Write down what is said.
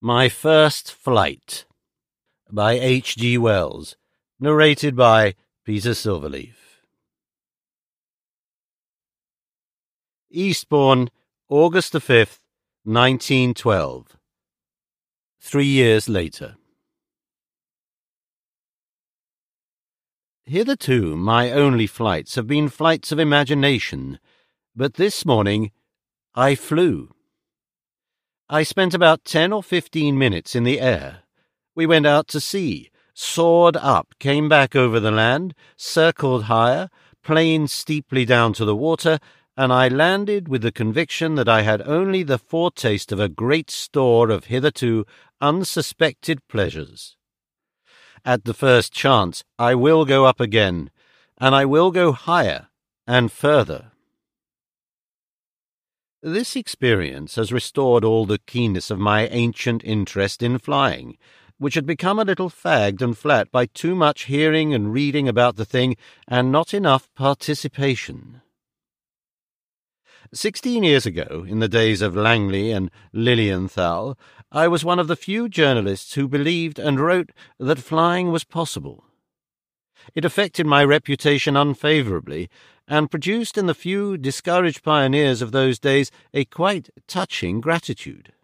My First Flight by H.G. Wells, narrated by Peter Silverleaf. Eastbourne, August the 5th, 1912. 3 years later. Hitherto my only flights have been flights of imagination, but this morning I flew. I spent about 10 or 15 minutes in the air. We went out to sea, soared up, came back over the land, circled higher, planed steeply down to the water, and I landed with the conviction that I had only the foretaste of a great store of hitherto unsuspected pleasures. At the first chance I will go up again, and I will go higher and further. This experience has restored all the keenness of my ancient interest in flying, which had become a little fagged and flat by too much hearing and reading about the thing and not enough participation. 16 years ago, in the days of Langley and Lilienthal, I was one of the few journalists who believed and wrote that flying was possible. It affected my reputation unfavourably, and produced in the few discouraged pioneers of those days a quite touching gratitude.